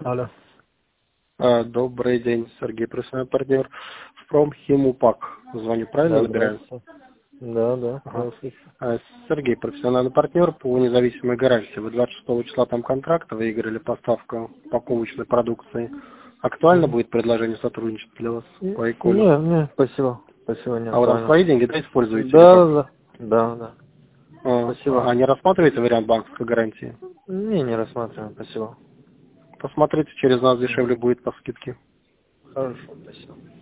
Алло. Добрый день, Сергей, профессиональный партнер. From Химупак. Звоню, правильно набираю? Да. Ага. Сергей, профессиональный партнер по независимой гарантии. Вы 26 числа там контракта выиграли поставку упаковочной продукции. Актуально будет предложение сотрудничества для вас по Эколю? Нет, спасибо. Спасибо, не А вы там актуально. свои деньги, да, используете? Да. Спасибо. А не рассматриваете вариант банковской гарантии? Не рассматриваем, спасибо. Посмотрите, через нас дешевле будет по скидке. Хорошо, спасибо.